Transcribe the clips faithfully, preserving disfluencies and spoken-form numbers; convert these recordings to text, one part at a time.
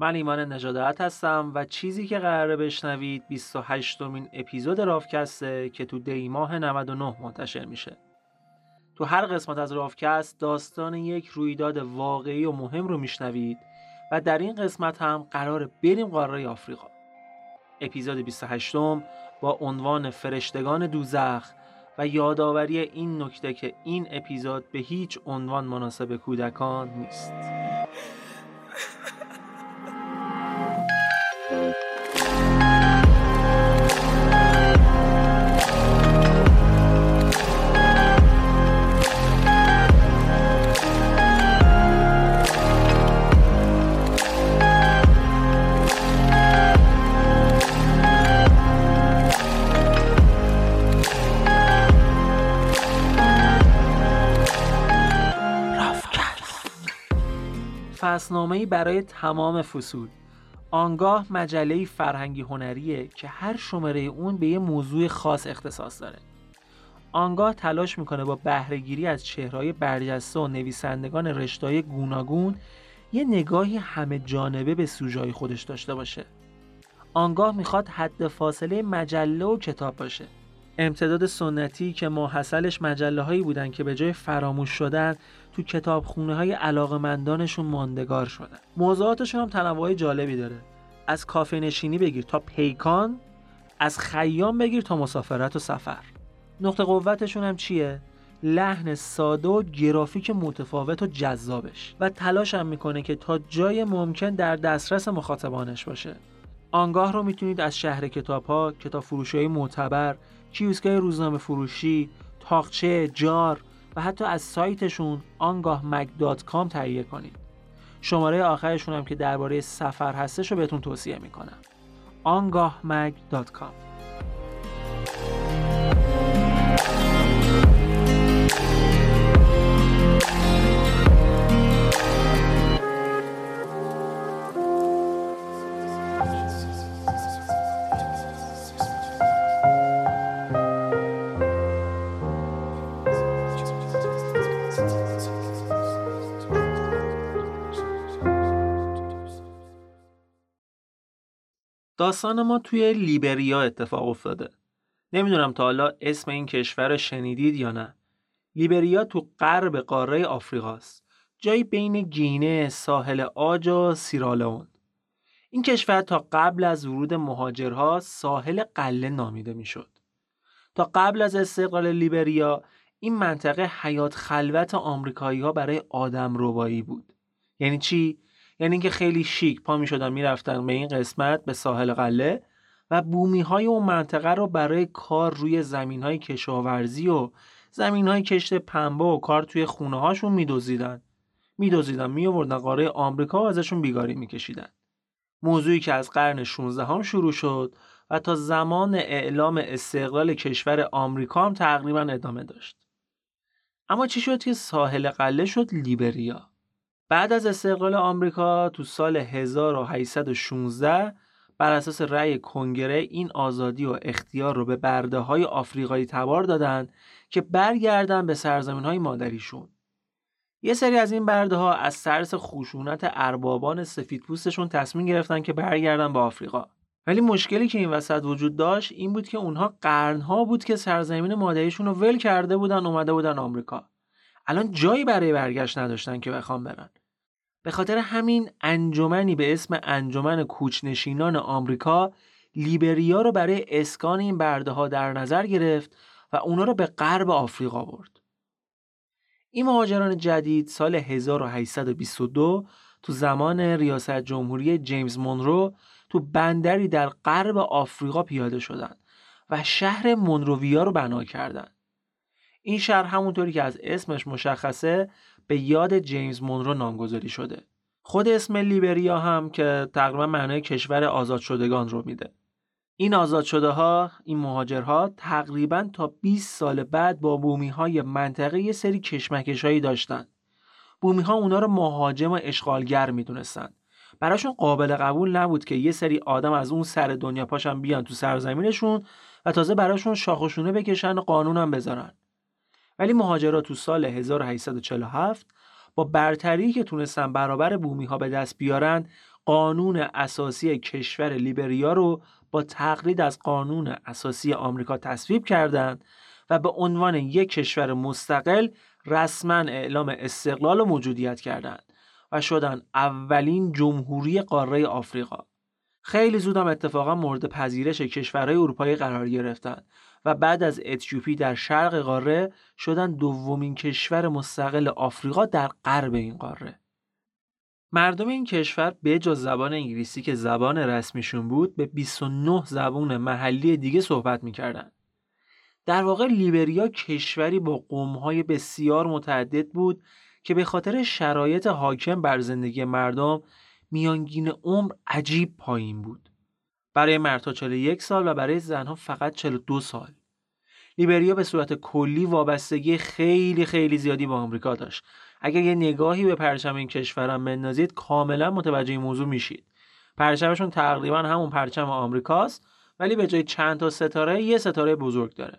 من ایمان نژادات هستم و چیزی که قراره بشنوید بیست و هشتمین اپیزود رافکسته که تو دی ماه نود و نه منتشر میشه. تو هر قسمت از رافکست داستان یک رویداد واقعی و مهم رو میشنوید و در این قسمت هم قراره بریم قاره آفریقا. اپیزود بیست و هشتم با عنوان فرشتگان دوزخ و یادآوری این نکته که این اپیزود به هیچ عنوان مناسب کودکان نیست. فصلنامه‌ای برای تمام فصول. آنگاه مجله فرهنگی هنریه که هر شماره اون به یه موضوع خاص اختصاص داره. آنگاه تلاش میکنه با بهره‌گیری از چهره‌های برجسته و نویسندگان رشته‌های گوناگون یه نگاهی همه جانبه به سوژه‌های خودش داشته باشه. آنگاه میخواد حد فاصله مجله و کتاب باشه. امتداد سنتی که ماحصلش مجله‌هایی بودن که به جای فراموش شدن تو کتابخونه‌های علاقه‌مندانشون ماندگار شدن. موضوعاتشون هم تنوع جالبی داره. از کافه نشینی بگیر تا پیکان، از خیام بگیر تا مسافرت و سفر. نقطه قوتشون هم چیه؟ لحن ساده و گرافیک متفاوت و جذابش و تلاش هم میکنه که تا جای ممکن در دسترس مخاطبانش باشه. آنگاه رو میتونید از شهر کتاب‌ها، کتاب فروشی‌های معتبر، کیوسک‌های روزنامه فروشی، تاقچه، جار و حتی از سایتشون آنگاه مگ دات کام تهیه کنید. شماره آخرشون هم که درباره سفر هستش رو بهتون توصیه میکنم. آنگاه مگ دات کام. داستان ما توی لیبریا اتفاق افتاده. نمیدونم تا حالا اسم این کشور رو شنیدید یا نه. لیبریا تو غرب قاره آفریقاست. جایی بین گینه، ساحل عاج و سیرالئون. این کشور تا قبل از ورود مهاجرها ساحل قله نامیده میشد. تا قبل از استقلال لیبریا این منطقه حیات خلوت آمریکایی‌ها برای آدمربایی بود. یعنی چی؟ یعنی که خیلی شیک پا می شدن می رفتن به این قسمت به ساحل قله و بومی های اون منطقه رو برای کار روی زمین های کشاورزی و زمین های کشت پنبه و کار توی خونه هاشون می دوزیدن می دوزیدن می آوردن قاره آمریکا و ازشون بیگاری می کشیدن. موضوعی که از قرن شانزدهم هم شروع شد و تا زمان اعلام استقلال کشور آمریکا هم تقریبا ادامه داشت. اما چی شد که ساحل قله شد لیبریا؟ بعد از استقلال آمریکا تو سال هزار و هشتصد و شانزده بر اساس رأی کنگره این آزادی و اختیار رو به برده‌های آفریقایی تبار دادن که برگردن به سرزمین‌های مادریشون. یه سری از این برده‌ها از ترس خشونت اربابان سفیدپوستشون تصمیم گرفتن که برگردن به آفریقا. ولی مشکلی که این وسط وجود داشت این بود که اونها قرن‌ها بود که سرزمین مادریشون رو ول کرده بودن اومده بودن آمریکا. الان جایی برای برگشت نداشتن که بخوام برن. به خاطر همین انجمنی به اسم انجمن کوچ‌نشینان آمریکا لیبریا رو برای اسکان این برده‌ها در نظر گرفت و اونا رو به غرب آفریقا برد. این مهاجران جدید سال هزار و هشتصد و بیست و دو تو زمان ریاست جمهوری جیمز مونرو تو بندری در غرب آفریقا پیاده شدند و شهر مونروویا رو بنا کردند. این شهر همونطوری که از اسمش مشخصه به یاد جیمز مونرو نامگذاری شده. خود اسم لیبریا هم که تقریبا معنای کشور آزاد شدگان رو میده. این آزاد شده ها، این مهاجرها تقریبا تا بیست سال بعد با بومی های منطقه یه سری کشمکش هایی داشتن. بومی ها اونا رو مهاجم و اشغالگر میدونستن. براشون قابل قبول نبود که یه سری آدم از اون سر دنیا پاشن بیان تو سرزمینشون و تازه براشون شاخ و شونه بکشن و قانونم بذارن. ولی مهاجرها تو سال هزار و هشتصد و چهل و هفت با برتری که تونستن برابر بومی ها به دست بیارن قانون اساسی کشور لیبریا رو با تقلید از قانون اساسی آمریکا تصویب کردند و به عنوان یک کشور مستقل رسما اعلام استقلال و موجودیت کردند و شدن اولین جمهوری قاره آفریقا. خیلی زود هم اتفاقا مورد پذیرش کشورهای اروپایی قرار گرفتند و بعد از اتیوپی در شرق قاره شدن دومین کشور مستقل آفریقا در غرب این قاره. مردم این کشور به جز زبان انگلیسی که زبان رسمیشون بود به بیست و نه زبان محلی دیگه صحبت می‌کردن. در واقع لیبریا کشوری با قوم‌های بسیار متعدد بود که به خاطر شرایط حاکم بر زندگی مردم میانگین عمر عجیب پایین بود. برای مردها چهل و یک سال و برای زنها فقط چهل و دو سال. لیبریا به صورت کلی وابستگی خیلی خیلی زیادی با آمریکا داشت. اگر یه نگاهی به پرچم این کشورم بندازید کاملا متوجه این موضوع میشید. پرچمشون تقریبا همون پرچم آمریکاست، ولی به جای چند تا ستاره یه ستاره بزرگ داره.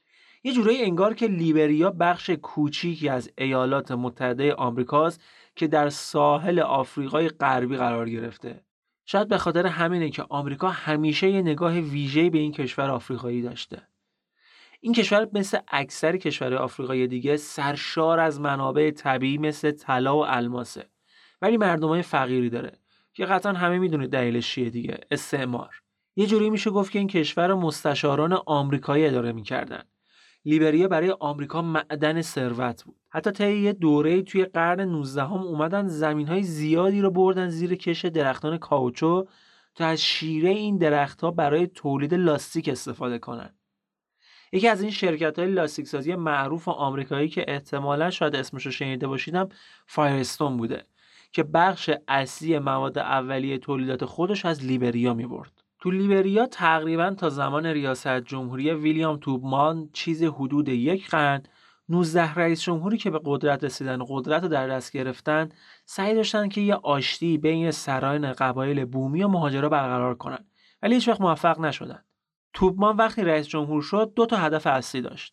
یه جورایی انگار که لیبریا بخش کوچیکی از ایالات متحده آمریکاست که در ساحل آفریقای غربی قرار گرفته. شاید به خاطر همینه که آمریکا همیشه یه نگاه ویژه‌ای به این کشور آفریقایی داشته. این کشور مثل اکثر کشورهای آفریقایی دیگه سرشار از منابع طبیعی مثل طلا و الماسه، ولی مردمای فقیری داره که قطعا همه میدونید دلیلش چیه دیگه، استعمار. یه جوری میشه گفت که این کشور مستشاران آمریکایی اداره میکردن. لیبریا برای آمریکا معدن ثروت بود. حتی طی یه دوره‌ای توی قرن نوزدهم اومدن زمین‌های زیادی رو بردن زیر کش درختان کاوچو تا از شیره این درخت‌ها برای تولید لاستیک استفاده کنن. یکی از این شرکت‌های لاستیک سازی معروف آمریکایی که احتمالاً شاید اسمش رو شنیده باشیدم فایرستون بوده که بخش اصلی مواد اولیه تولیدات خودش از لیبریا می‌برد. تو لیبریا تقریباً تا زمان ریاست جمهوری ویلیام توبمان چیز حدود یک قرن نوزده رئیس جمهوری که به قدرت رسیدن و قدرت رو در دست گرفتن سعی داشتن که یه آشتی بین سران قبایل بومی و مهاجرا برقرار کنن، ولی هیچ وقت موفق نشدن. توبمان وقتی رئیس جمهور شد دو تا هدف اصلی داشت: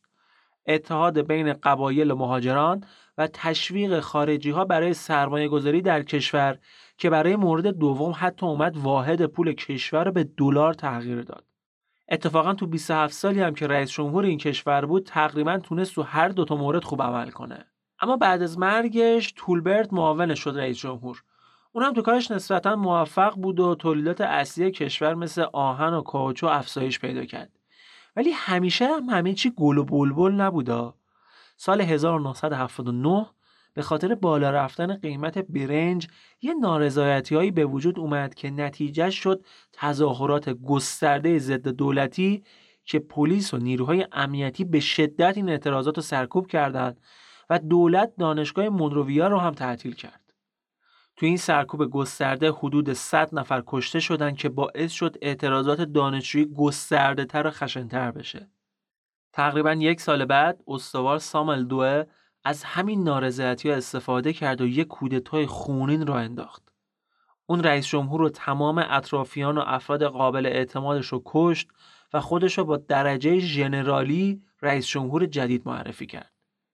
اتحاد بین قبایل و مهاجران و تشویق خارجی ها برای سرمایه گذاری در کشور که برای مورد دوم حتی اومد واحد پول کشور رو به دلار تغییر داد. اتفاقا تو بیست و هفت سالی هم که رئیس جمهور این کشور بود تقریبا تونست تو هر دو تا مورد خوب عمل کنه. اما بعد از مرگش تولبرت معاونش شد رئیس جمهور. اونم تو کارش نسبتا موفق بود و تولیدات اصلی کشور مثل آهن و کاوچو افزایش پیدا کرد. ولی همیشه هم همه چی گل و بلبل نبودا. سال هزار و نهصد و هفتاد و نه به خاطر بالا رفتن قیمت برنج یه نارضایتی‌هایی به وجود اومد که نتیجه شد تظاهرات گسترده ضد دولتی که پلیس و نیروهای امنیتی به شدت این اعتراضات رو سرکوب کردند و دولت دانشگاه مونروویا رو هم تعطیل کرد. تو این سرکوب گسترده حدود صد نفر کشته شدن که باعث شد اعتراضات دانشجویی گسترده تر و خشن‌تر بشه. تقریباً یک سال بعد استوار ساموئل دوه از همین نارضایتی‌ها استفاده کرد و یک کودتای خونین را انداخت. اون رئیس جمهور و تمام اطرافیان و افراد قابل اعتمادش رو کشت و خودش رو با درجه ژنرالی رئیس جمهور جدید معرفی کرد.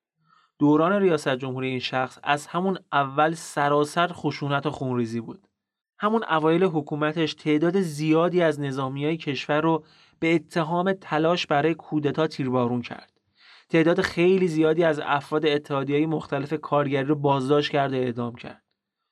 دوران ریاست جمهوری این شخص از همون اول سراسر خشونت و خونریزی بود. همون اوایل حکومتش تعداد زیادی از نظامیای کشور رو به اتهام تلاش برای کودتا تیربارون کرد. تعداد خیلی زیادی از افراد اتحادیه‌های مختلف کارگری رو بازداشت کرد و اعدام کرد.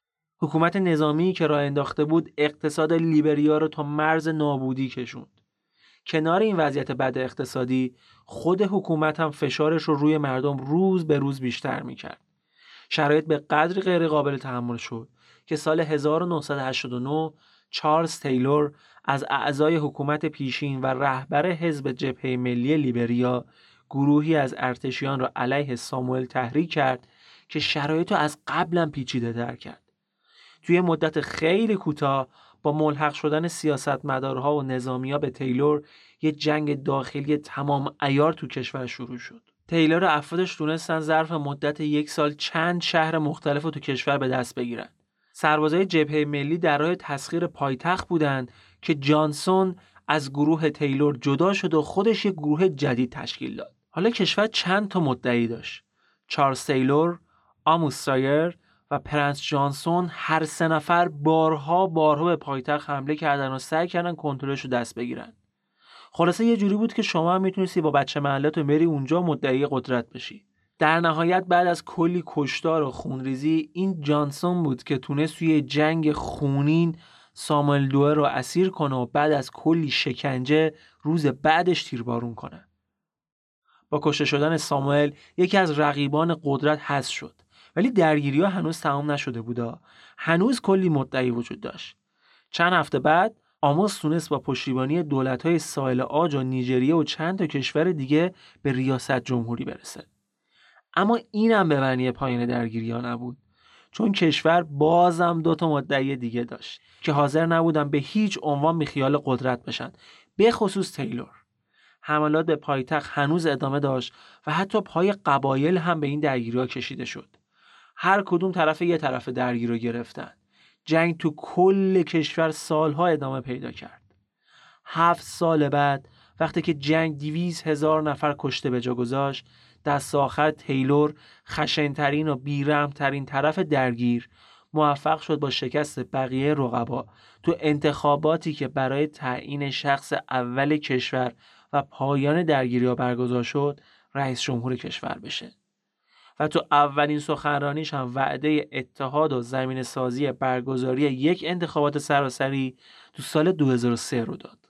حکومت نظامی که راه انداخته بود اقتصاد لیبریا رو تا مرز نابودی کشوند. کنار این وضعیت بد اقتصادی خود حکومت هم فشارش رو روی مردم روز به روز بیشتر میکرد. شرایط به قدری غیر قابل تحمل شد که سال هزار و نهصد و هشتاد و نه چارلز تیلور از اعضای حکومت پیشین و رهبر حزب جبهه ملی لیبریا گروهی از ارتشیان را علیه ساموئل تحریک کرد که شرایط رو از قبلا پیچیده تر کرد. توی مدت خیلی کوتاه با ملحق شدن سیاستمدارها و نظامی‌ها به تیلور یه جنگ داخلی تمام عیار تو کشور شروع شد. تیلور و افرادش تونستن ظرف مدت یک سال چند شهر مختلف رو تو کشور به دست بگیرن. سربازای جبهه ملی در راه تسخیر پایتخت بودند که جانسون از گروه تیلور جدا شد و خودش یک گروه جدید تشکیل داد. حالا کشور چند تا مدعی داشت: چارلز تیلور، آموس سایر و پرنس جانسون هر سه نفر بارها بارها به پایتخت حمله کردن و سعی کردن کنترلش رو دست بگیرن. خلاصه یه جوری بود که شما هم میتونستی با بچه محلاتون بری اونجا مدعی قدرت بشی. در نهایت بعد از کلی کشتار و خونریزی این جانسون بود که تونست توی جنگ خونین ساموئل دوئه رو اسیر کنه و بعد از کلی شکنجه روز بعدش تیربارون کنه. با کشته شدن ساموئل یکی از رقیبان قدرت حذف شد، ولی درگیری‌ها هنوز تمام نشده بودا. هنوز کلی مدعی وجود داشت. چند هفته بعد آموس تونست با پشتیبانی دولت‌های ساحل عاج و نیجریه و چند تا کشور دیگه به ریاست جمهوری برسه. اما اینم به معنی پایان درگیری‌ها نبود، چون کشور بازم دو تا مدعی دیگه داشت که حاضر نبودن به هیچ عنوان بیخیال قدرت بشن، به خصوص تیلور. حملات به پایتخت هنوز ادامه داشت و حتی پای قبایل هم به این درگیری‌ها کشیده شد. هر کدوم طرف یه طرف درگیر رو گرفتن. جنگ تو کل کشور سالها ادامه پیدا کرد. هفت سال بعد وقتی که جنگ دویست هزار نفر کشته به جا گذاشت، دست آخر تیلور، خشن‌ترین و بی‌رحم‌ترین طرف درگیر، موفق شد با شکست بقیه رقبا تو انتخاباتی که برای تعیین شخص اول کشور و پایان درگیری‌ها برگزار شد، رئیس جمهور کشور بشه. و تو اولین سخنرانیش هم وعده اتحاد و زمین سازی برگزاری یک انتخابات سراسری تو سال دو هزار و سه رو داد.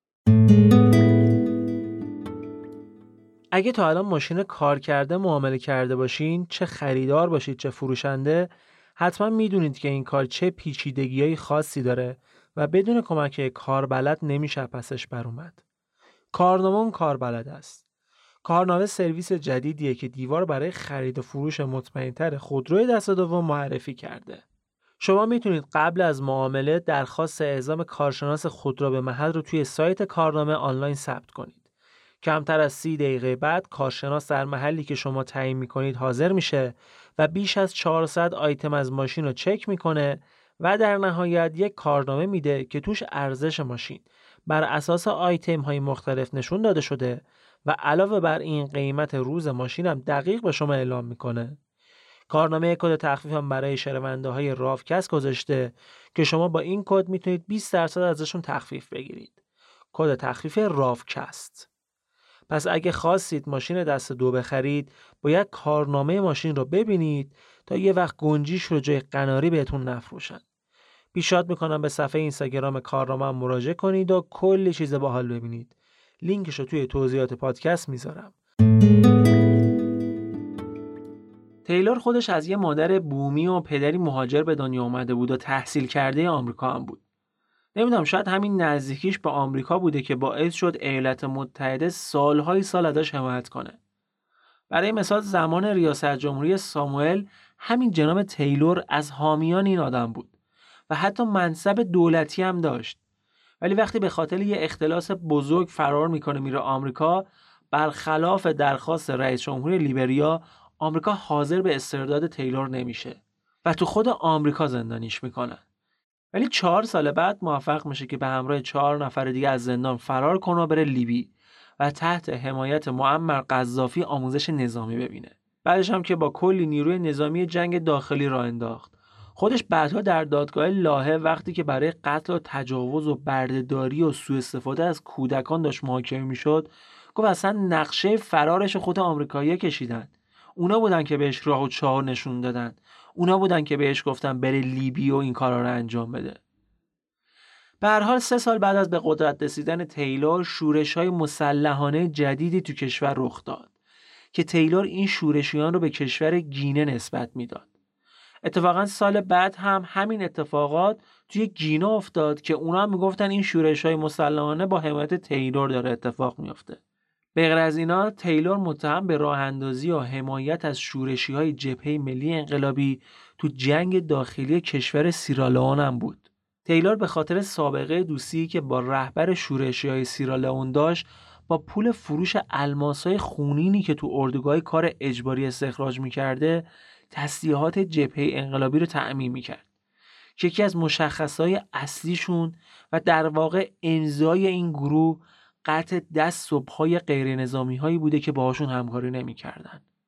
اگه تا الان ماشین کار کرده معامله کرده باشین، چه خریدار باشید چه فروشنده، حتما میدونید که این کار چه پیچیدگی‌های خاصی داره و بدون کمک کاربلد نمیشه پسش بر اومد. کارنامه کاربلد است. کارنامه سرویس جدیدیه که دیوار برای خرید و فروش مطمئن‌تر خودروی دست دوم معرفی کرده. شما میتونید قبل از معامله درخواست اعزام کارشناس خودرو به محل رو توی سایت کارنامه آنلاین ثبت کنید. کمتر از سی دقیقه بعد کارشناس در محلی که شما تعیین میکنید حاضر میشه و بیش از چهارصد آیتم از ماشین رو چک میکنه و در نهایت یک کارنامه میده که توش ارزش ماشین بر اساس آیتم های مختلف نشون داده شده و علاوه بر این قیمت روز ماشین هم دقیق به شما اعلام میکنه. کارنامه کد تخفیف هم برای شنونده های راوکست گذاشته که شما با این کد میتونید بیست درصد ازشون تخفیف بگیرید. کد تخفیف راوکست. پس اگه خواستید ماشین دست دو بخرید، باید کارنامه ماشین رو ببینید تا یه وقت گنجیش رو جای قناری بهتون نفروشن. پیشنهاد میکنم به صفحه اینستاگرام کارنامه مراجعه کنید و کلی چیز باحال ببینید. لینکش رو توی توضیحات پادکست میذارم. تیلور خودش از یه مادر بومی و پدری مهاجر به دنیا اومده بود و تحصیل کرده آمریکا هم بود. نمیدونم شاید همین نزدیکیش به آمریکا بوده که باعث شد ایالات متحده سالهای سال ازش حمایت کنه. برای مثال زمان ریاست جمهوری ساموئل همین جناب تیلور از حامیان این آدم بود و حتی منصب دولتی هم داشت. ولی وقتی به خاطر یه اختلاس بزرگ فرار میکنه میره آمریکا، برخلاف درخواست رئیس جمهوری لیبریا، آمریکا حاضر به استرداد تیلور نمیشه و تو خود آمریکا زندانیش میکنن. ولی چهار سال بعد موفق میشه که به همراه چهار نفر دیگه از زندان فرار کنه و بره لیبی و تحت حمایت معمر قذافی آموزش نظامی ببینه. بعدش هم که با کلی نیروی نظامی جنگ داخلی راه انداخت. خودش بعدها در دادگاه لاهه وقتی که برای قتل و تجاوز و بردهداری و سوء استفاده از کودکان داشت محاکمه میشد، گفت اصلا نقشه فرارش خود آمریکایی‌ها کشیدن. اونا بودن که بهش راه و چاه نشون دادن. اونا بودن که بهش گفتن بره لیبی و این کارا رو انجام بده. به هر حال سه سال بعد از به قدرت رسیدن تیلور شورش‌های مسلحانه جدیدی تو کشور رخ داد که تیلور این شورشیان رو به کشور گینه نسبت میداد. اتفاقا سال بعد هم همین اتفاقات توی گینه افتاد که اونا هم میگفتن این شورش‌های مسلحانه با حمایت تیلور داره اتفاق میفته. به غیر از اینا تیلور متهم به راه اندازی و حمایت از شورشی‌های جبهه ملی انقلابی تو جنگ داخلی کشور سیرالئون هم بود. تیلور به خاطر سابقه دوستی که با رهبر شورشی‌های سیرالئون داشت، با پول فروش الماس‌های خونینی که تو اردوگاه کار اجباری استخراج می‌کرده، تسلیحات جبهه انقلابی رو تأمین می‌کرد. که یکی از مشخصات اصلیشون و در واقع امضای این گروه قطع دست و پای غیر نظامی هایی بوده که باهاشون همکاری نمی کردن.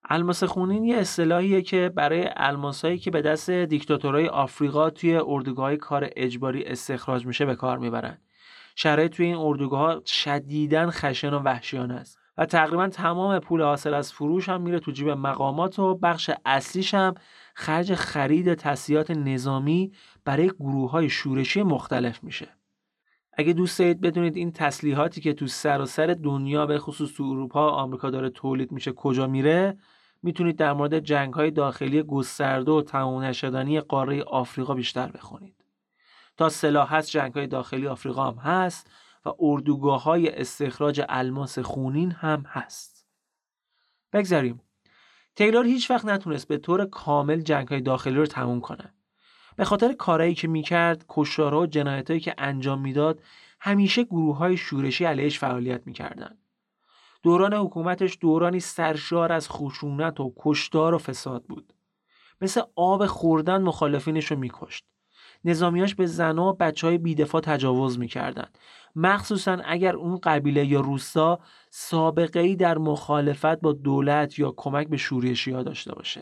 الماس خونین یه اصطلاحیه که برای الماسایی که به دست دیکتاتورهای آفریقا توی اردوگاه‌های کار اجباری استخراج میشه به کار میبرن. شرایط توی این اردوگاه‌ها شدیداً خشن و وحشیانه است و تقریباً تمام پول حاصل از فروش هم میره تو جیب مقامات و بخش اصلیش هم خرج خرید تسلیحات نظامی برای گروه‌های شورشی مختلف میشه. اگه دوست دارید بدونید این تسلیحاتی که تو سراسر دنیا به خصوص تو اروپا و آمریکا داره تولید میشه کجا میره، میتونید در مورد جنگ‌های داخلی گسترده و تمام نشدنی قاره آفریقا بیشتر بخونید. تا سلاح هست جنگ‌های داخلی آفریقا هم هست و اردوگاه‌های استخراج الماس خونین هم هست. بگذاریم. تیلور هیچ وقت نتونست به طور کامل جنگ‌های داخلی رو تموم کنه. به خاطر کارهایی که میکرد، کشتارها و جنایتایی که انجام میداد، همیشه گروه‌های شورشی علیهش فعالیت میکردن. دوران حکومتش دورانی سرشار از خشونت و کشتار و فساد بود. مثل آب خوردن مخالفینش رو میکشت. نظامیاش به زنها و بچهای بیدفاع تجاوز میکردن. مخصوصا اگر اون قبیله یا روستا سابقه‌ای در مخالفت با دولت یا کمک به شورشی‌ها داشته باشه.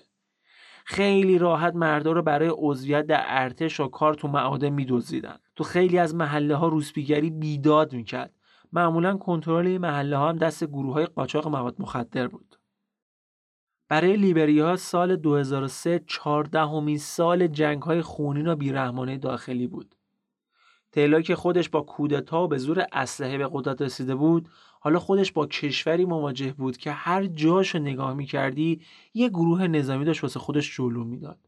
خیلی راحت مردا رو برای عضویت در ارتش و کار تو معادن میدزدیدن. تو خیلی از محله ها روسپیگری بیداد میکرد. معمولا کنترل این محله ها هم دست گروه های قاچاق مواد مخدر بود. برای لیبریا سال دو هزار و سه چهاردهمین سال جنگ های خونین و بیرحمانه داخلی بود. تیلور که خودش با کودتا و به زور اسلحه به قدرت رسیده بود، حالا خودش با کشوری مواجه بود که هر جاشو نگاه می‌کردی یه گروه نظامی داشت واسه خودش جلو میداد.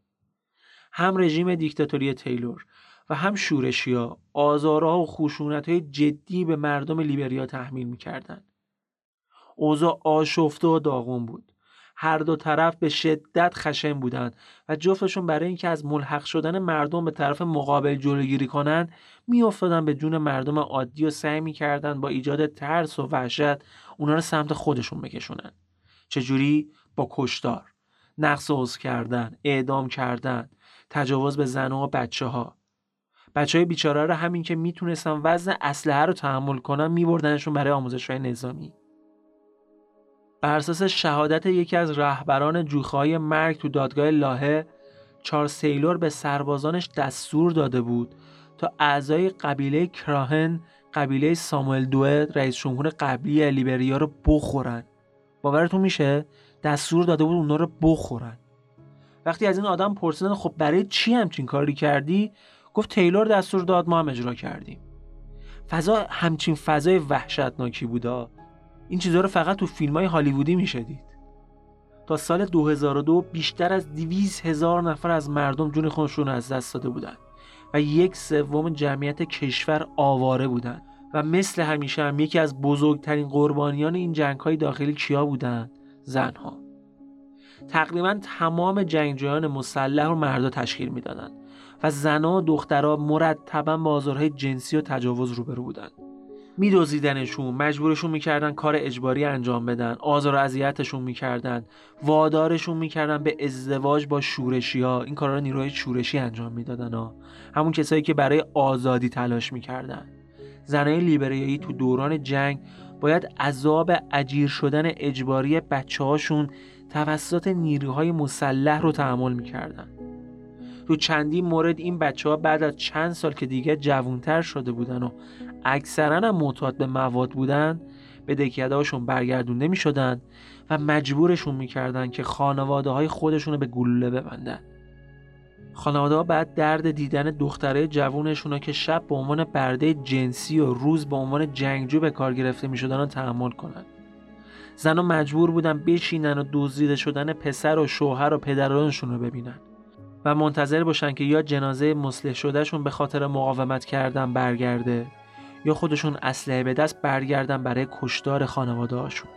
هم رژیم دیکتاتوری تیلور و هم شورشی‌ها آزارها و خشونت‌های جدی به مردم لیبریا تحمیل می‌کردند. اوضاع آشفته و داغون بود. هر دو طرف به شدت خشن بودند و جفتشون برای اینکه از ملحق شدن مردم به طرف مقابل جلوگیری کنن میافتادن به جون مردم عادی و سعی میکردن با ایجاد ترس و وحشت اونا رو سمت خودشون بکشونن. چجوری؟ با کشتار، نقص عضو کردن، اعدام کردن، تجاوز به زنها و بچه ها. بچه های بیچاره رو همین که میتونستن وزن اسلحه رو تحمل کنن میبردنشون برای آموزش‌های نظامی. بر اساس شهادت یکی از رهبران جوخه‌های مرگ تو دادگاه لاهه، چارلز تیلور به سربازانش دستور داده بود تا اعضای قبیله کراهن، قبیله ساموئل دوئت، رئیس جمهور قبلی لیبریا رو بخورن. باورتون میشه؟ دستور داده بود اونا رو بخورن. وقتی از این آدم پرسیدن خب برای چی همچین کاری کردی؟ گفت تیلور دستور داد، ما هم اجرا کردیم. فضا همچین فضای وحشتناکی بودا. این چیزها رو فقط تو فیلم‌های هالیوودی میشه دید. تا سال دو هزار و دو بیشتر از دویست هزار نفر از مردم جون خودشون از دست داده بودن و یک سوم جمعیت کشور آواره بودن و مثل همیشه هم یکی از بزرگترین قربانیان این جنگ‌های داخلی کیا بودن؟ زنها. تقریبا تمام جنگجویان مسلح رو مردا تشکیل میدادن و زنها و دخترها مرتباً با آزارهای جنسی و تجاوز روبرو بودن. میدوزیدنشون، مجبورشون میکردن کار اجباری انجام بدن، آزار و اذیتشون میکردن، وادارشون میکردن به ازدواج با شورشی‌ها. این کارا رو نیروهای شورشی انجام میدادن ها. همون کسایی که برای آزادی تلاش میکردن. زنای لیبریایی تو دوران جنگ باید عذاب اجیر شدن اجباری بچه‌هاشون توسط نیروهای مسلح رو تحمل میکردن. تو چندین مورد این بچه‌ها بعد از چند سال که دیگه جوانتر شده بودن و اکثرا هم معتاد به مواد بودن، به دکیده‌هاشون برگردونده می‌شدن و مجبورشون می‌کردن که خانواده‌های خودشون رو به گلوله ببندن. خانواده‌ها بعد درد دیدن دختره جوونشون که شب به عنوان برده جنسی و روز به عنوان جنگجو به کار گرفته می‌شدن رو تحمل کنن. زن‌ها مجبور بودن بشینن و دزدیده شدن پسر و شوهر و پدرانشون رو ببینن و منتظر باشن که یا جنازه مسلح شدهشون به خاطر مقاومت کردن برگرده یا خودشون اسلحه به دست برگردن برای کشتار خانواده هاشون.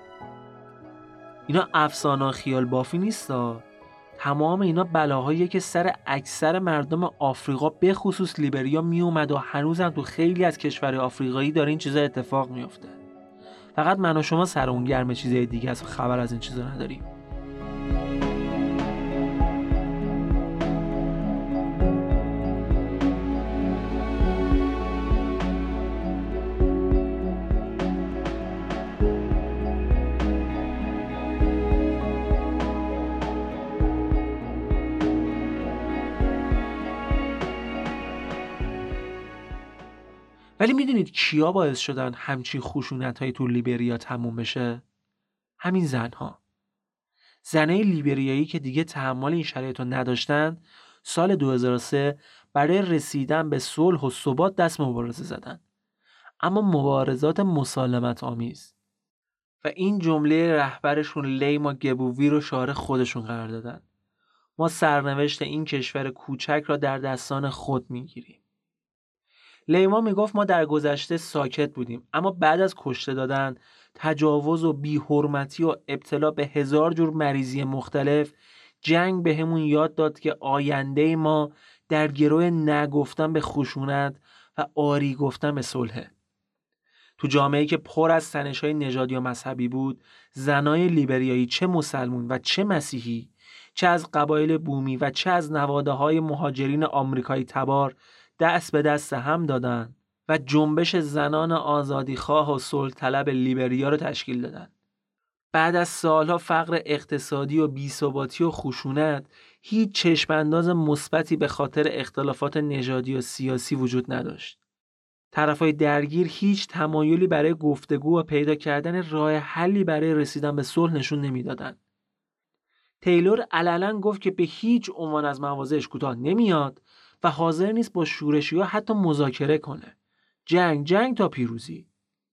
اینا افسانه و خیال بافی نیستا. تمام اینا بلاهاییه که سر اکثر مردم آفریقا به خصوص لیبریا می اومد و هنوزم تو خیلی از کشورهای آفریقایی داره این چیزا اتفاق میفته. فقط من و شما سر اون گرم چیزای دیگه از خبر از این چیزا نداریم. ولی میدونید کیا باعث شدن همچین خشونت‌هایی تو لیبریا تموم بشه؟ همین زنها. زنای لیبریایی که دیگه تحمل این شرایط رو نداشتن، سال دو هزار و سه برای رسیدن به صلح و ثبات دست مبارزه زدن. اما مبارزات مسالمت آمیز. و این جمله رهبرشون لیما گبووی رو شعار خودشون قرار دادن: ما سرنوشت این کشور کوچک را در دستان خود میگیریم. لیما میگفت ما در گذشته ساکت بودیم، اما بعد از کشته دادن، تجاوز و بی‌حرمتی و ابتلا به هزار جور مریضی مختلف، جنگ به همون یاد داد که آینده ما در گروه نگفتن به خشونت و آری گفتن به صلحه. تو جامعه‌ای که پر از تنش‌های نژادی و مذهبی بود، زنای لیبریایی چه مسلمون و چه مسیحی، چه از قبایل بومی و چه از نواده‌های مهاجرین آمریکایی تبار دست به دست هم دادن و جنبش زنان آزادیخواه و صلح طلب لیبریا رو تشکیل دادن. بعد از سالها فقر اقتصادی و بی‌ثباتی و خشونت، هیچ چشم‌انداز مثبتی به خاطر اختلافات نژادی و سیاسی وجود نداشت. طرفای درگیر هیچ تمایلی برای گفتگو و پیدا کردن راه حلی برای رسیدن به صلح نشون نمیدادن. تیلور علنا گفت که به هیچ عنوان از مواضعش کوتاه نمیاد و حاضر نیست با شورشی‌ها حتی مذاکره کنه. جنگ جنگ تا پیروزی.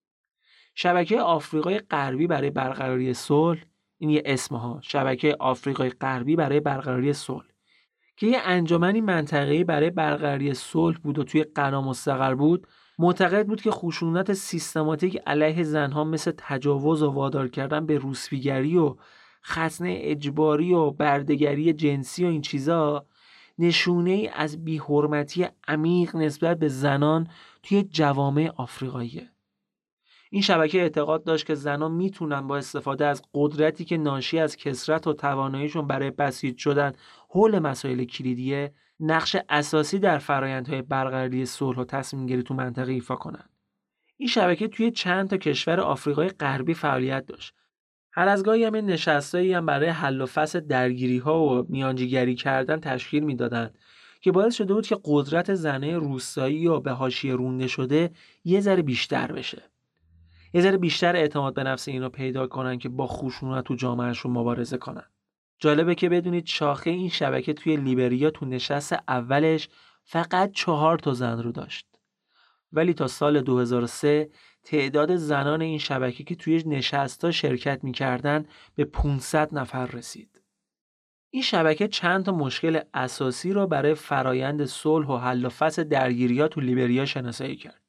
شبکه آفریقای غربی برای برقراری صلح، این یه اسمها، شبکه آفریقای غربی برای برقراری صلح، که یه انجمنی منطقه‌ای برای برقراری صلح بود و توی غنا مستقر بود، معتقد بود که خشونت سیستماتیک علیه زنها مثل تجاوز و وادار کردن به روسپیگری و ختنه اجباری و برده‌گری جنسی و این چیزا نشونه ای از بی‌حرمتی عمیق نسبت به زنان توی جوامع آفریقاییه. این شبکه اعتقاد داشت که زنان میتونن با استفاده از قدرتی که ناشی از کثرت و تواناییشون برای بسیج شدن حول مسائل کلیدیه، نقش اساسی در فرآیندهای برقراری صلح و تصمیم گیری تو منطقه ایفا کنن. این شبکه توی چند تا کشور آفریقای غربی فعالیت داشت. هر از گاهی هم این نشستایی هم برای حل و فصل درگیری‌ها و میانجیگری کردن تشکیل میدادن که باعث شده بود که قدرت زنای روستایی و به حاشیه رونده شده یه ذره بیشتر بشه. یه ذره بیشتر اعتماد به نفس اینو پیدا کنن که با خشونت تو جامعهشون مبارزه کنن. جالبه که بدونید شاخه این شبکه توی لیبریا تو نشست اولش فقط چهار تا زن رو داشت. ولی تا سال دو هزار و سه تعداد زنان این شبکه که توی نشست‌ها شرکت می‌کردن به پانصد نفر رسید. این شبکه چند تا مشکل اساسی رو برای فرایند صلح و حل و فصل درگیری‌ها تو لیبریا شناسایی کرد.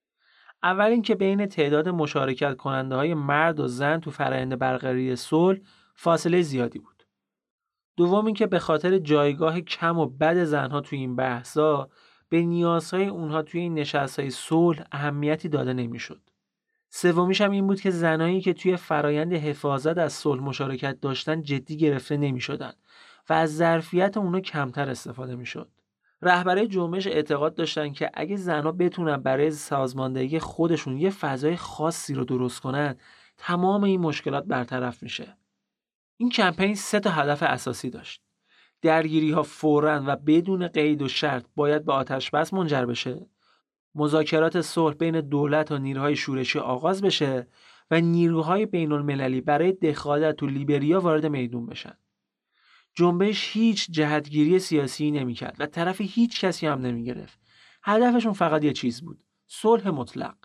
اول اینکه بین تعداد مشارکت کننده های مرد و زن تو فرآیند برقراری صلح فاصله زیادی بود. دوم اینکه به خاطر جایگاه کم و بد زنها توی این بحثا به نیازهای اونها توی این نشست‌های صلح اهمیتی داده نمیشد. سومیش هم این بود که زنایی که توی فرآیند حفاظت از صلح مشارکت داشتن جدی گرفته نمیشدن و از ظرفیت اونها کمتر استفاده میشد. رهبرای جنبش اعتقاد داشتن که اگه زنها بتونن برای سازماندهی خودشون یه فضای خاصی رو درست کنن، تمام این مشکلات برطرف میشه. این کمپین سه تا هدف اساسی داشت. درگیری‌ها فوراً و بدون قید و شرط باید به آتش بس منجر بشه. مذاکرات صلح بین دولت و نیروهای شورشی آغاز بشه و نیروهای بین‌المللی برای دخالت تو لیبریا وارد میدون بشن. جنبش هیچ جهتگیری سیاسی نمی‌کرد و طرف هیچ کسی هم نمی‌گرفت. هدفشون فقط یه چیز بود: صلح مطلق.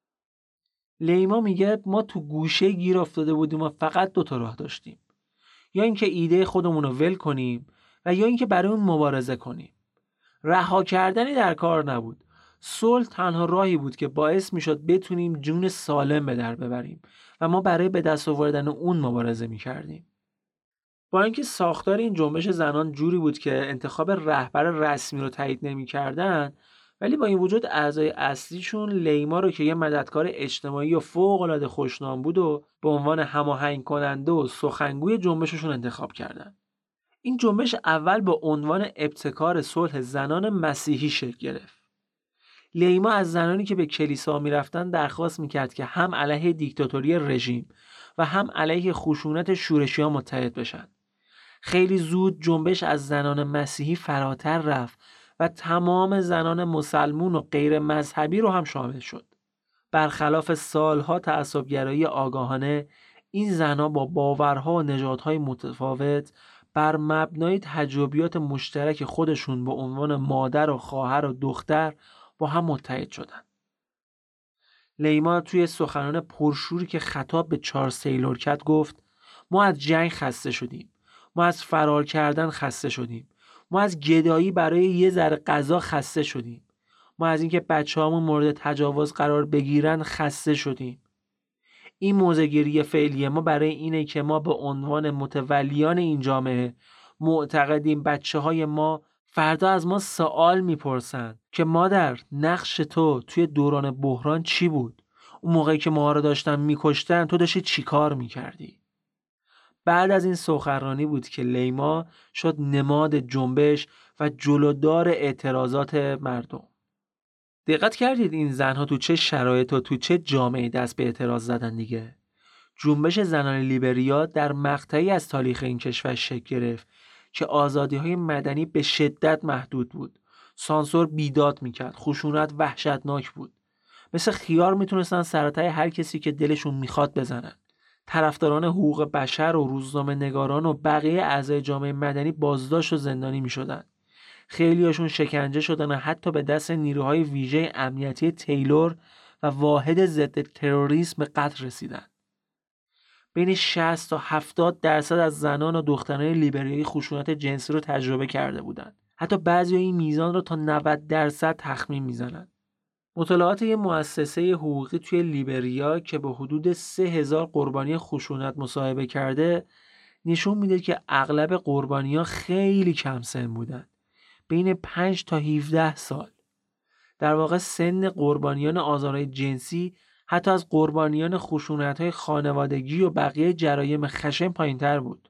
لیما میگه ما تو گوشه گیر افتاده بودیم و فقط دو تا راه داشتیم. یا اینکه ایده خودمون رو ول کنیم و یا اینکه برای اون مبارزه کنیم. رها کردنی در کار نبود. صلح تنها راهی بود که باعث میشد بتونیم جون سالم به در ببریم و ما برای به دست آوردن اون مبارزه می‌کردیم. با اینکه ساختار این جنبش زنان جوری بود که انتخاب رهبر رسمی رو تایید نمی‌کردن، ولی با این وجود اعضای اصلیشون لیما رو که یه مددکار اجتماعی و فوق‌العاده خوشنام بود و به عنوان هماهنگ کننده و سخنگوی جنبششون انتخاب کردن. این جنبش اول با عنوان ابتکار صلح زنان مسیحی شکل گرفت. لیما از زنانی که به کلیسا می‌رفتن درخواست می‌کرد که هم علیه دیکتاتوری رژیم و هم علیه خشونت شورشی‌ها متحد بشن. خیلی زود جنبش از زنان مسیحی فراتر رفت و تمام زنان مسلمون و غیر مذهبی رو هم شامل شد. برخلاف سالها تعصبگرایی آگاهانه، این زنها با باورها و نژادهای متفاوت بر مبنای تجربیات مشترک خودشون به عنوان مادر و خواهر و دختر با هم متحد شدند. لیما توی سخنان پرشوری که خطاب به چارلز تیلور کرد گفت: ما از جنگ خسته شدیم. ما از فرار کردن خسته شدیم. ما از گدایی برای یه ذره غذا خسته شدیم. ما از اینکه بچه‌هامون مورد تجاوز قرار بگیرن خسته شدیم. این موضع‌گیری فعلی ما برای اینه که ما به عنوان متولیان این جامعه معتقدیم بچه‌های ما فردا از ما سوال میپرسن که مادر، نقش تو توی دوران بحران چی بود؟ اون موقعی که ما رو داشتن میکشتن تو داشتی چی کار میکردی؟ بعد از این سخنرانی بود که لیما شد نماد جنبش و جلودار اعتراضات مردم. دقت کردید این زنها تو چه شرایط و تو چه جامعه‌ای دست به اعتراض زدن دیگه؟ جنبش زنان لیبریا در مقطعی از تاریخ این کشور شکل گرفت که آزادی‌های مدنی به شدت محدود بود. سانسور بیداد میکرد، خشونت وحشتناک بود. مثل خیار میتونستن سرتای هر کسی که دلشون میخواد بزنن. طرفداران حقوق بشر و روزنامه نگاران و بقیه اعضای جامعه مدنی بازداشت و زندانی میشدن. خیلیاشون شکنجه شدن و حتی به دست نیروهای ویژه امنیتی تیلور و واحد ضد تروریسم به قتل رسیدن. بین شصت تا هفتاد درصد از زنان و دختران لیبریایی خشونت جنسی رو تجربه کرده بودند. حتی بعضی این میزان رو تا نود درصد تخمین میزنند. مطالعات یک مؤسسه حقوقی توی لیبریا که به حدود سه هزار قربانی خشونت مصاحبه کرده نشون میده که اغلب قربانی‌ها خیلی کم سن بودن. بین پنج تا هفده سال. در واقع سن قربانیان آزارهای جنسی حتی از قربانیان خشونت‌های خانوادگی و بقیه جرایم خشن پایین‌تر بود.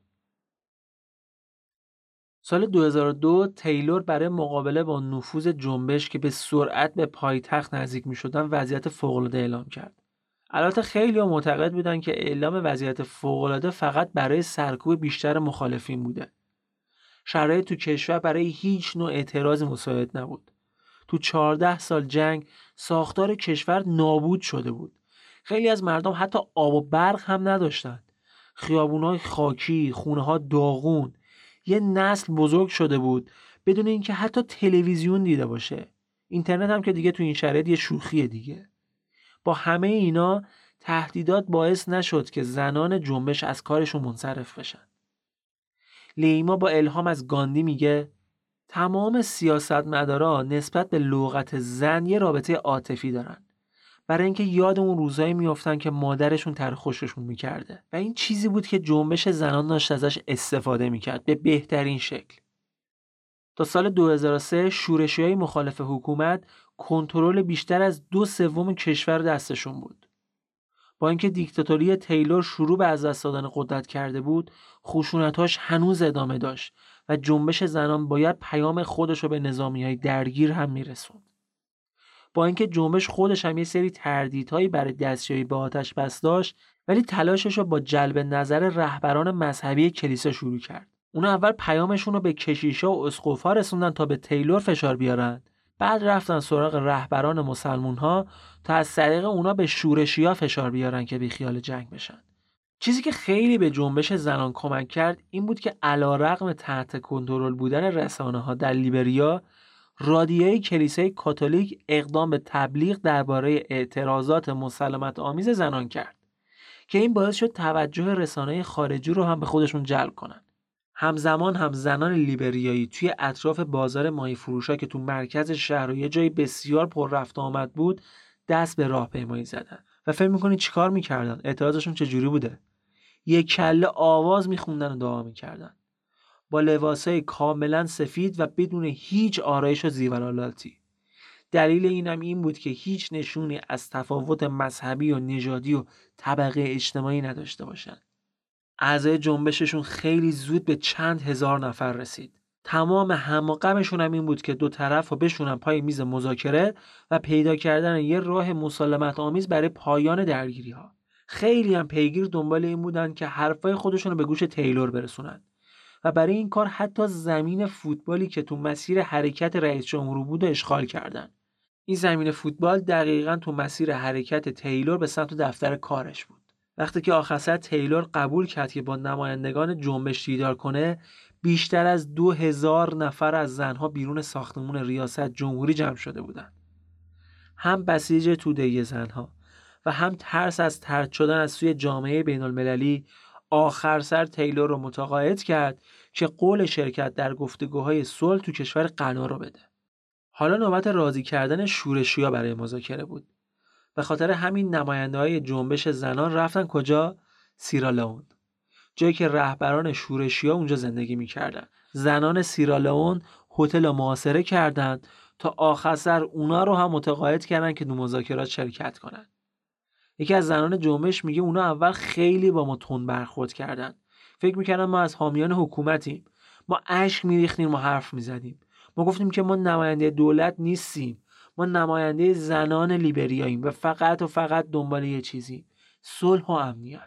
سال دو هزار و دو تیلور برای مقابله با نفوذ جنبش که به سرعت به پایتخت نزدیک می‌شدن وضعیت فوق‌العاده اعلام کرد. البته خیلی‌ها معتقد بودن که اعلام وضعیت فوق‌العاده فقط برای سرکوب بیشتر مخالفین بوده. شرایط تو کشور برای هیچ نوع اعتراضی مساعد نبود. تو چهارده سال جنگ ساختار کشور نابود شده بود. خیلی از مردم حتی آب و برق هم نداشتند. خیابون‌های خاکی، خونه‌ها داغون. یه نسل بزرگ شده بود بدون اینکه حتی تلویزیون دیده باشه. اینترنت هم که دیگه تو این شرایط یه شوخیه دیگه. با همه اینا تهدیدات باعث نشد که زنان جنبش از کارشون منصرف بشن. لیما با الهام از گاندی میگه تمام سیاستمدارا نسبت به لغت زن یه رابطه عاطفی دارن. برای اینکه یاد اون روزایی میافتن که مادرشون ترخوششون میکرده و این چیزی بود که جنبش زنان داشت ازش استفاده میکرد به بهترین شکل. تا سال دو هزار و سه شورشیای مخالف حکومت کنترل بیشتر از دو سوم کشور دستشون بود. با اینکه دیکتاتوری تیلور شروع به از دست دادن قدرت کرده بود، خشونتاش هنوز ادامه داشت و جنبش زنان باید پیام خودش رو به نظامی‌های درگیر هم میرسوند. با اینکه جنبش خودش هم یه سری تردیدهایی برای دستیابی به آتش بس داشت، ولی تلاشش رو با جلب نظر رهبران مذهبی کلیسا شروع کرد. اونا اول پیامشون رو به کشیشا و اسقف‌ها رسوندن تا به تیلور فشار بیارن. بعد رفتن سراغ رهبران مسلمون‌ها تا از طریق اونا به شورشی‌ها فشار بیارن که بی خیال جنگ بشن. چیزی که خیلی به جنبش زنان کمک کرد این بود که علیرغم تحت کنترل بودن رسانه‌ها در لیبریا، رادیوی کلیسای کاتولیک اقدام به تبلیغ درباره اعتراضات مسالمت آمیز زنان کرد که این باعث شد توجه رسانه‌های خارجی رو هم به خودشون جلب کنن. همزمان هم زنان لیبریایی توی اطراف بازار ماهی فروشا که تو مرکز شهر و یه جای بسیار پر رفت آمد بود دست به راهپیمایی زدن. و فکر می‌کنی چیکار می‌کردن؟ اعتراضشون چجوری بوده؟ یک کله آواز می‌خوندن و دعا می‌کردن. با لباسای کاملا سفید و بدون هیچ آرایش و زیورالاتی. دلیل اینم این بود که هیچ نشونی از تفاوت مذهبی و نژادی و طبقه اجتماعی نداشته باشن. اعضای جنبششون خیلی زود به چند هزار نفر رسید. تمام هم و غمشون هم این بود که دو طرف رو بشونن پای میز مذاکره و پیدا کردن یه راه مسالمت آمیز برای پایان درگیری ها. خیلی هم پیگیر دنبال این بودن که حرفای خودشون رو به گوش تیلور برسونن. و برای این کار حتی زمین فوتبالی که تو مسیر حرکت رئیس جمهور بود اشغال کردن. این زمین فوتبال دقیقاً تو مسیر حرکت تیلور به سمت دفتر کارش بود. وقتی که آخر سر تیلور قبول کرد که با نمایندگان جنبش دیدار کنه، بیشتر از دو هزار نفر از زنها بیرون ساختمان ریاست جمهوری جمع شده بودند. هم بسیج توده زنها و هم ترس از طرد شدن از سوی جامعه بین المللی آخر سر تیلور رو متقاعد کرد که قول شرکت در گفتگوهای صلح تو کشور غنا رو بده. حالا نوبت راضی کردن شورشی‌ها برای مذاکره بود. به خاطر همین نماینده‌های جنبش زنان رفتن کجا؟ سیرالئون. جایی که رهبران شورشی‌ها اونجا زندگی می‌کردن. زنان سیرالئون هتل رو محاصره کردند تا آخر سر اونا رو هم متقاعد کردن که تو مذاکرات شرکت کنن. یکی از زنان جنبش میگه اونا اول خیلی با ما تند برخورد کردن. فکر می‌کردن ما از حامیان حکومتیم. ما اشک می‌ریختیم و حرف می‌زدیم. ما گفتیم که ما نماینده دولت نیستیم. ما نماینده زنان لیبریاییم و فقط و فقط دنبال یه چیزی، صلح و امنیت.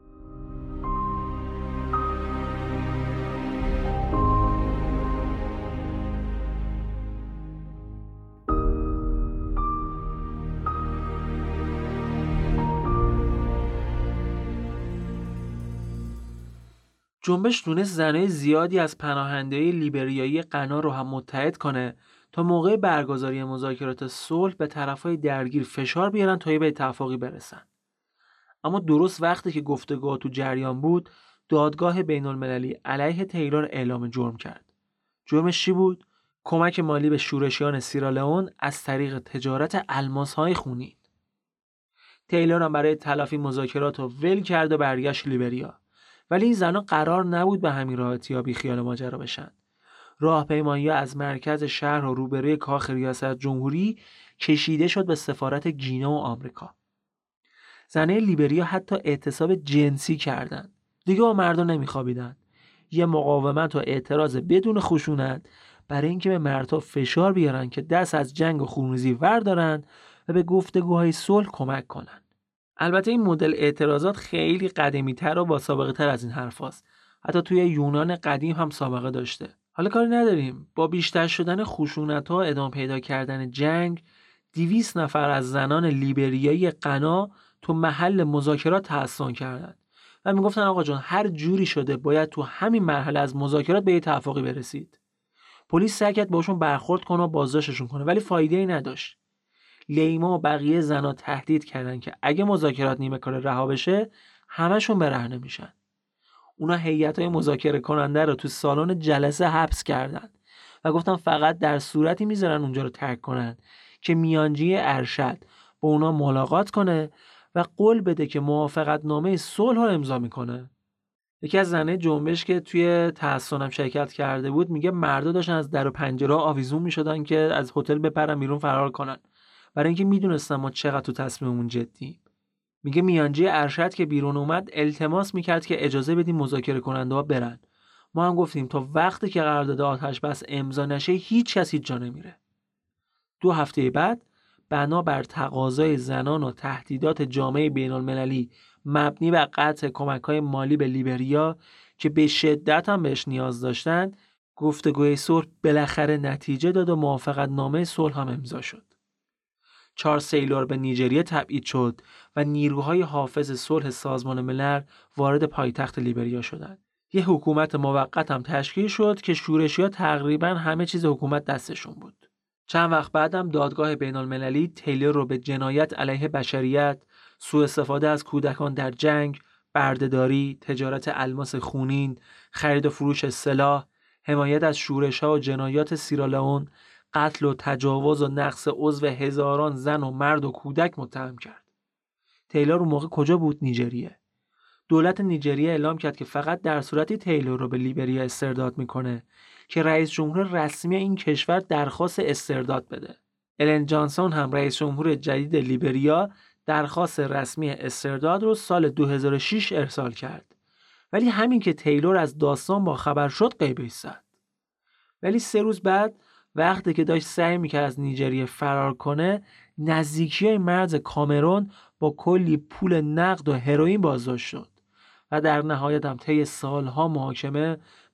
جنبش تونست زنای زیادی از پناهنده‌های لیبریایی غنا رو هم متحد کنه تا موقع برگزاری مذاکرات صلح به طرفای درگیر فشار بیارن تا به اتفاقی برسن. اما درست وقتی که گفتگوها تو جریان بود، دادگاه بین المللی علیه تیلور اعلام جرم کرد. جرمش چی بود؟ کمک مالی به شورشیان سیرالئون از طریق تجارت الماس‌های خونین. تیلور هم برای تلافی مذاکرات رو ول کرد و برگشت لیبریا. ولی این زنها قرار نبود به همین راحتی یا بیخیال ماجرا بشن. راهپیمایی‌ها از مرکز شهر و روبروی کاخ ریاست جمهوری کشیده شد به سفارت گینا و آمریکا. زنای لیبریا حتی اعتصاب جنسی کردند. دیگه با مردم نمیخوابیدن. یه مقاومت و اعتراض بدون خشونت برای اینکه به مردها فشار بیارن که دست از جنگ و خونریزی وردارن و به گفتگوهای صلح کمک کنن. البته این مدل اعتراضات خیلی قدیمی‌تر و با سابقه تر از این حرف هست. حتی توی یونان قدیم هم سابقه داشته. حالا کاری نداریم. با بیشتر شدن خشونت‌ها و ادامه پیدا کردن جنگ، دویست نفر از زنان لیبریایی غنا تو محل مذاکرات تحصن کردند و میگفتن آقا جان هر جوری شده باید تو همین مرحله از مذاکرات به یه توافقی برسید. پلیس سعی کرد باشون برخورد کنه و بازداشتشون کنه ولی فایده‌ای نداشت. لیما و بقیه زنا تهدید کردن که اگه مذاکرات نیمه کار رها بشه همشون برهنه میشن. اونا هیئت‌های مذاکره کننده رو تو سالن جلسه حبس کردن و گفتن فقط در صورتی میذارن اونجا رو ترک کنن که میانجی ارشد با اونا ملاقات کنه و قول بده که موافقت نامه صلح رو امضا میکنه. یکی از زنای جنبش که توی تحصنم شرکت کرده بود میگه مردا داشتن از در و پنجره آویزون میشدن که از هتل بپرن بیرون فرار کنن، برای اینکه میدونستن ما چقدر تو تصمیممون جدی. میگه میانجی ارشد که بیرون اومد التماس میکرد که اجازه بدیم مذاکره کننده ها برن. ما هم گفتیم تا وقتی که قرارداد آتش بس امضا نشه هیچ کسی جا نمیره. دو هفته بعد بنا بر تقاضای زنان و تهدیدات جامعه بین المللی مبنی بر قطع کمک‌های مالی به لیبریا که به شدت هم بهش نیاز داشتند، گفتگوی صلح بالاخره نتیجه داد و موافقت نامه صلح هم امضا شد. چارلز تیلور به نیجریه تبعید شد و نیروهای حافظ صلح سازمان ملل وارد پایتخت لیبریا شدند. یه حکومت موقت هم تشکیل شد که شورشی‌ها تقریباً همه چیز حکومت دستشون بود. چند وقت بعدم دادگاه بین المللی تیلور رو به جنایت علیه بشریت، سوء استفاده از کودکان در جنگ، بردهداری، تجارت الماس خونین، خرید و فروش سلاح، حمایت از شورش‌ها و جنایات سیرالئون، قتل و تجاوز و نقض عضو هزاران زن و مرد و کودک متهم کرد. تیلور اون موقع کجا بود؟ نیجریه. دولت نیجریه اعلام کرد که فقط در صورتی تیلور رو به لیبریا استرداد میکنه که رئیس جمهور رسمی این کشور درخواست استرداد بده. الن جانسون هم رئیس جمهور جدید لیبریا درخواست رسمی استرداد رو سال دو هزار و شش ارسال کرد. ولی همین که تیلور از داستان با خبر شد غیبش زد. ولی سه روز بعد وقتی که داشت سعی میکرد از نیجریه فرار کنه، نزدیکی‌های مرز کامرون با کلی پول نقد و هروئین بازداشت شد و در نهایت هم طی سالها محاکمه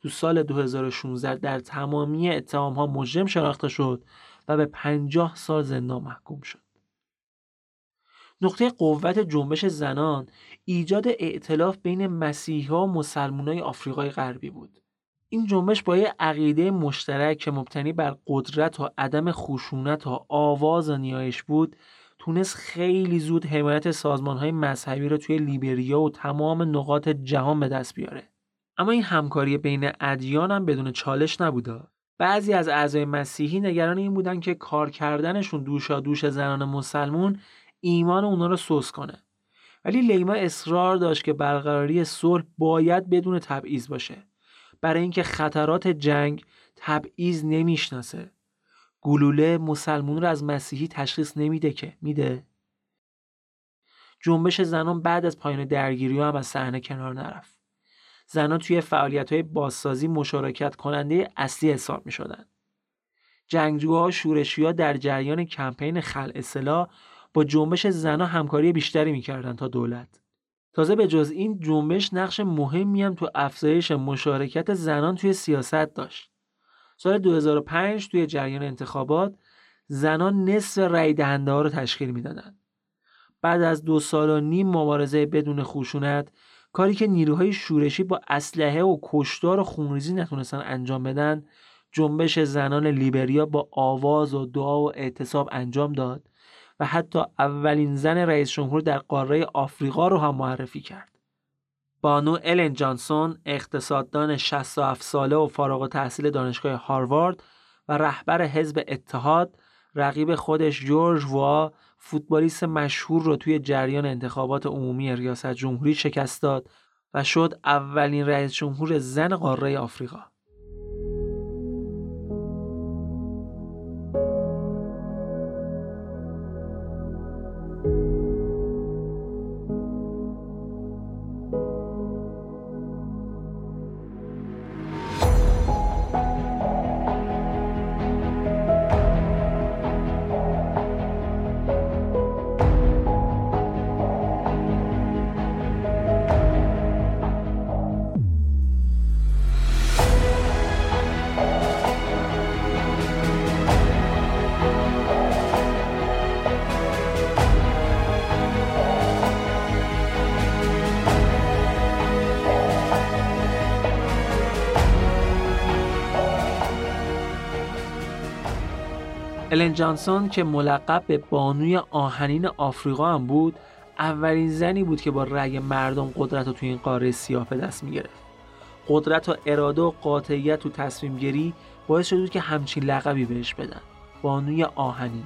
تو سال دو هزار و شانزده در تمامی اتهام‌ها مجرم شناخته شد و به پنجاه سال زندان محکوم شد. نقطه قوت جنبش زنان ایجاد ائتلاف بین مسیحی‌ها و مسلمان‌های آفریقای غربی بود. این جنبش با یه عقیده مشترک که مبتنی بر قدرت و عدم خشونت و آواز و نیایش بود، تونست خیلی زود حمایت سازمان‌های مذهبی رو توی لیبریا و تمام نقاط جهان به دست بیاره. اما این همکاری بین ادیان هم بدون چالش نبوده. بعضی از اعضای مسیحی نگران این بودن که کار کردنشون دوشا دوش زنان مسلمون ایمان اونا رو سوس کنه. ولی لیما اصرار داشت که برقراری صلح باید بدون تبعیض باشه. برای اینکه خطرات جنگ تبعیض نمیشناسه. گلوله مسلمون رو از مسیحی تشخیص نمیده که میده. جنبش زنان بعد از پایان درگیری‌ها هم از صحنه کنار نرفت. زنان توی فعالیت‌های بازسازی مشارکت کننده اصلی حساب می‌شدن. جنگجوها و شورشی‌ها در جریان کمپین خلع سلاح با جنبش زنان همکاری بیشتری می‌کردند تا دولت. تازه به جز این جنبش نقش مهمی هم تو افزایش مشارکت زنان توی سیاست داشت. سال دو هزار و پنج توی جریان انتخابات زنان نصف رای دهنده ها رو تشکیل میدادن. بعد از دو سال و نیم مبارزه بدون خشونت، کاری که نیروهای شورشی با اسلحه و کشتار و خونریزی نتونستن انجام بدن، جنبش زنان لیبریا با آواز و دعا و اعتصاب انجام داد و حتی اولین زن رئیس جمهور در قاره آفریقا رو هم معرفی کرد. بانو الن جانسون، اقتصاددان شصت و هفت ساله و فارغ التحصیل دانشگاه هاروارد و رهبر حزب اتحاد، رقیب خودش جورج ووا، فوتبالیست مشهور رو توی جریان انتخابات عمومی ریاست جمهوری شکست داد و شد اولین رئیس جمهور زن قاره آفریقا. الن جانسون که ملقب به بانوی آهنین آفریقا هم بود، اولین زنی بود که با رأی مردم قدرت رو توی این قاره سیاه به دست می‌گرفت. قدرت و اراده و قاطعیت تو تصمیم گیری باعث شد که همچین لقبی بهش بدن، بانوی آهنین.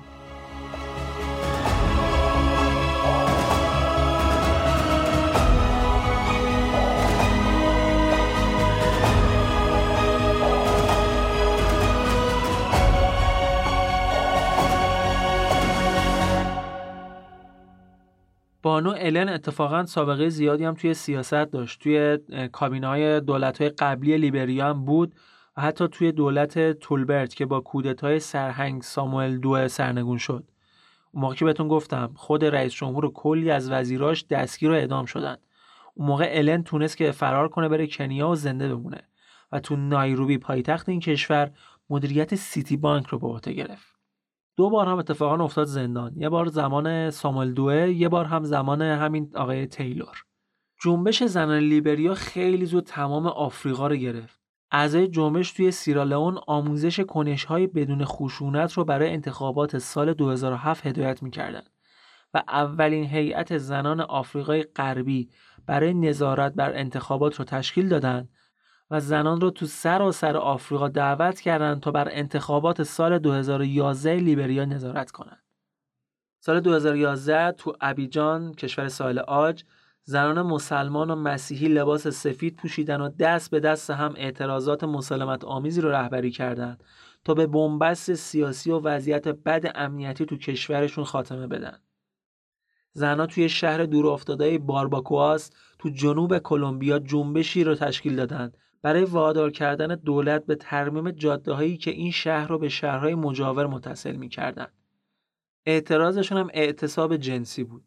بانو الن اتفاقا سابقه زیادی هم توی سیاست داشت. توی کابینه‌های دولت‌های قبلی لیبریا هم بود و حتی توی دولت تولبرت که با کودتای سرهنگ ساموئل دو سرنگون شد. اون موقع که بهتون گفتم خود رئیس جمهور و کلی از وزیراش دستگیر و اعدام شدن. اون موقع الن تونست که فرار کنه بره کنیا و زنده بمونه و تو نایروبی پایتخت این کشور مدیریت سیتی بانک رو به عهده گرفت. دو بار هم اتفاقا افتاد زندان، یه بار زمان ساموئل دوه، یه بار هم زمان همین آقای تیلور. جنبش زنان لیبریا خیلی زود تمام آفریقا رو گرفت. اعضای جنبش توی سیرالئون آموزش کنش‌های بدون خشونت رو برای انتخابات سال دو هزار و هفت هدایت می‌کردند و اولین هیئت زنان آفریقای غربی برای نظارت بر انتخابات رو تشکیل دادند و زنان رو تو سراسر آفریقا دعوت کردند تا بر انتخابات سال دو هزار و یازده لیبریا نظارت کنند. سال دو هزار و یازده تو ابیجان، کشور ساحل عاج، زنان مسلمان و مسیحی لباس سفید پوشیدن و دست به دست هم اعتراضات مسالمت آمیزی رو رهبری کردند تا به بنبست سیاسی و وضعیت بد امنیتی تو کشورشون خاتمه بدن. زنان توی شهر دورافتاده بارباکواس تو جنوب کلمبیا جنبشی رو تشکیل دادند برای وادار کردن دولت به ترمیم جاده‌هایی که این شهر رو به شهرهای مجاور متصل می‌کردند. اعتراضشون هم اعتصاب جنسی بود.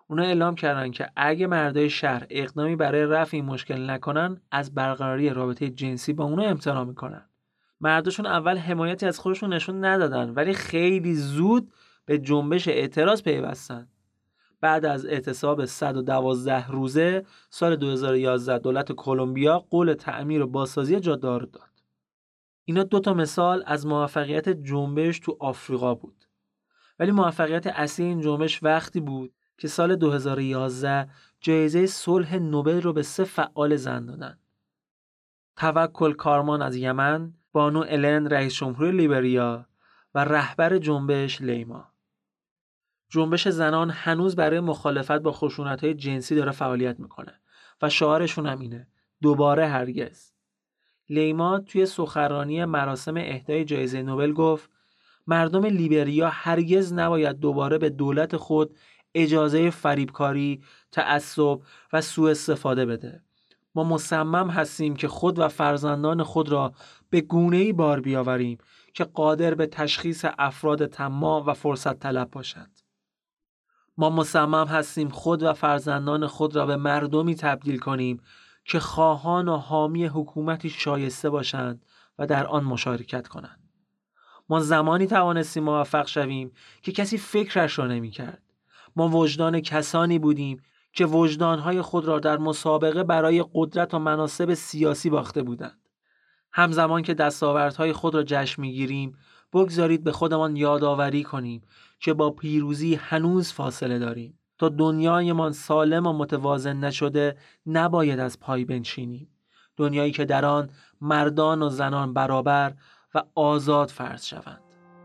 اونا اعلام کردن که اگه مردای شهر اقدامی برای رفع این مشکل نکنن از برقراری رابطه جنسی با اونا امتناع میکنن. مرداشون اول حمایتی از خودشون نشون ندادن ولی خیلی زود به جنبش اعتراض پیوستن. بعد از اعتصاب صد و دوازده روزه سال دو هزار و یازده دولت کلمبیا قول تعمیر و بازسازی جاده رو داد. اینا دو تا مثال از موفقیت جنبش تو آفریقا بود. ولی موفقیت اصلی این جنبش وقتی بود که سال دو هزار و یازده جایزه صلح نوبل رو به سه فعال زن دادن. توکل کارمان از یمن، بانو الن رئیس جمهور لیبریا و رهبر جنبش لیما. جنبش زنان هنوز برای مخالفت با خشونت‌های جنسی داره فعالیت میکنه و شعارشون هم اینه: دوباره هرگز. لیما توی سخنرانی مراسم اهدای جایزه نوبل گفت مردم لیبریا هرگز نباید دوباره به دولت خود اجازه فریبکاری، تعصب و سوء استفاده بده. ما مصمم هستیم که خود و فرزندان خود را به گونه‌ای بار بیاوریم که قادر به تشخیص افراد طماع و فرصت طلب باشند. ما مصمم هستیم خود و فرزندان خود را به مردمی تبدیل کنیم که خواهان و حامی حکومتی شایسته باشند و در آن مشارکت کنند. ما زمانی توانستیم موفق شویم که کسی فکرش را نمی کرد. ما وجدان کسانی بودیم که وجدانهای خود را در مسابقه برای قدرت و مناصب سیاسی باخته بودند. همزمان که دستاوردهای خود را جشن می‌گیریم، بگذارید به خودمان یادآوری کنیم که با پیروزی هنوز فاصله داریم. تا دنیایمان سالم و متوازن نشده نباید از پای بنشینیم. دنیایی که در آن مردان و زنان برابر و آزاد فرض شوند.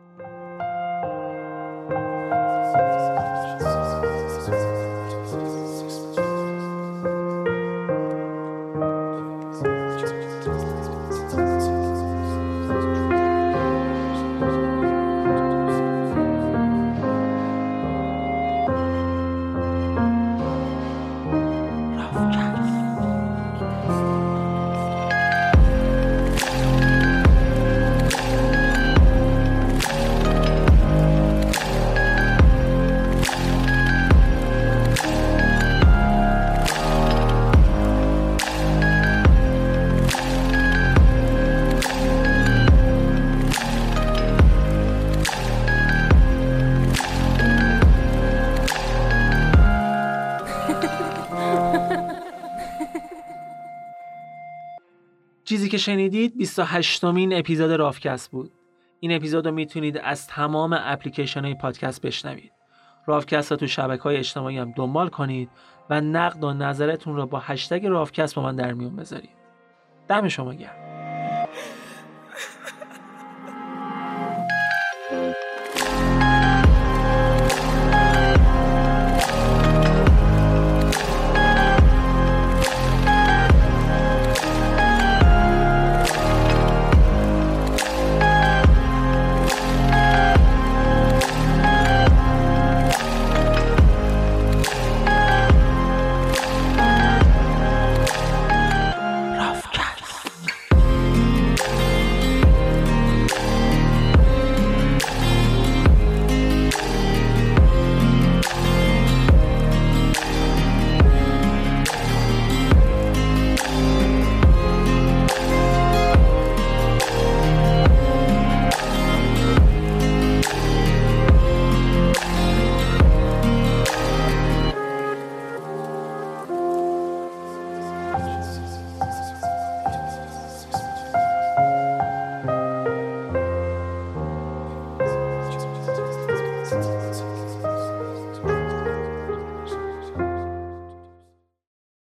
چیزی که شنیدید بیست و هشتمین اپیزود رافکست بود. این اپیزود رو میتونید از تمام اپلیکیشن های پادکست بشنوید. رافکست رو تو شبکه‌های اجتماعی هم دنبال کنید و نقد و نظرتون رو با هشتگ رافکست با من در میون بذارید. دم شما گرم.